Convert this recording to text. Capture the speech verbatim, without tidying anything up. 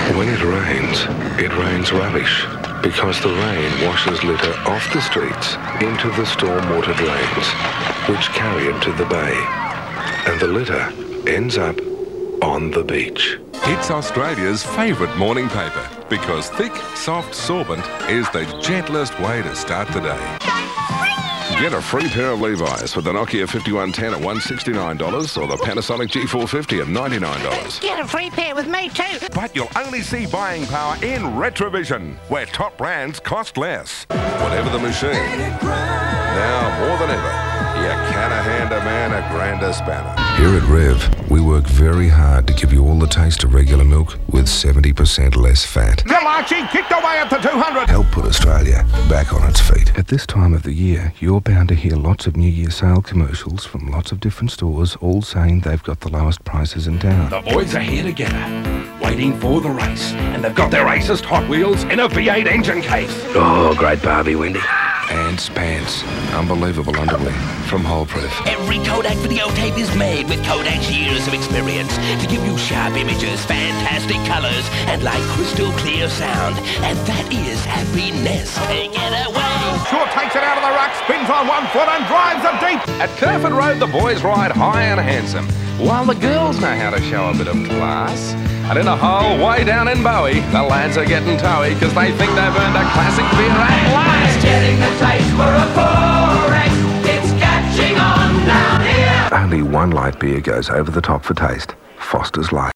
When it rains, it rains rubbish, because the rain washes litter off the streets into the stormwater drains, which carry it to the bay. And the litter ends up on the beach. It's Australia's favourite morning paper, because thick, soft sorbent is the gentlest way to start the day. Get a free pair of Levi's with the Nokia fifty-one ten at one hundred sixty-nine dollars or the Panasonic G four fifty at ninety-nine dollars. Get a free pair with me too. But you'll only see buying power in Retrovision, where top brands cost less. Whatever the machine, now more than ever, you can't hand a man a grander spanner. Here at Rev, we work very hard to give you all the taste of regular milk with seventy percent less fat. Malachi kicked away at the two hundred. Help put Australia back on its feet. At this time of the year, you're bound to hear lots of New Year sale commercials from lots of different stores, all saying they've got the lowest prices in town. The boys are here together, waiting for the race, and they've got their racist Hot Wheels in a V eight engine case. Oh, great Barbie, Wendy. And Spans, unbelievable underwear from Wholeproof. Every Kodak videotape is made with Kodak's years of experience to give you sharp images, fantastic colors, and like crystal clear sound. And that is happiness. Take it away. Shaw takes it out of the ruck, spins on one foot and drives it deep. At Kerford Road, the boys ride high and handsome, while the girls know how to show a bit of class. And in a hole way down in Bowie, the lads are getting towy because they think they've earned a classic beer at last. Getting the taste for a forex, it's catching on down here. Only one light beer goes over the top for taste. Foster's Light.